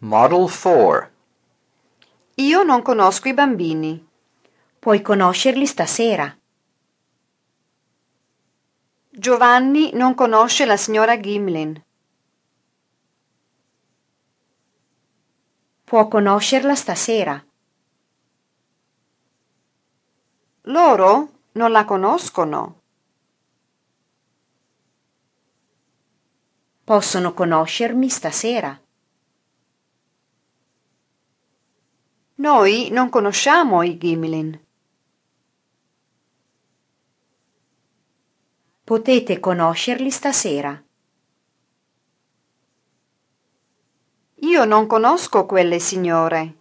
Model 4. Io non conosco i bambini. Puoi conoscerli stasera. Giovanni non conosce la signora Gimlin. Può conoscerla stasera. Loro non la conoscono. Possono conoscermi stasera. Noi non conosciamo i Gimlin. Potete conoscerli stasera. Io non conosco quelle signore.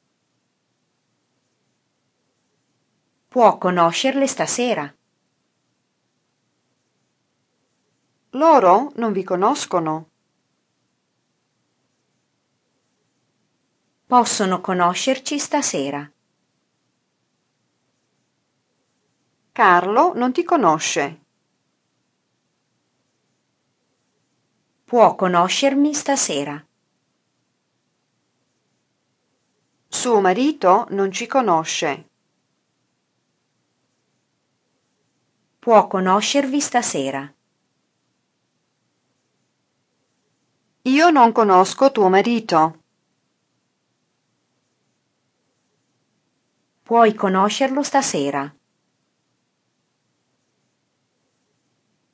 Può conoscerle stasera. Loro non vi conoscono. Possono conoscerci stasera. Carlo non ti conosce. Può conoscermi stasera. Suo marito non ci conosce. Può conoscervi stasera. Io non conosco tuo marito. Puoi conoscerlo stasera.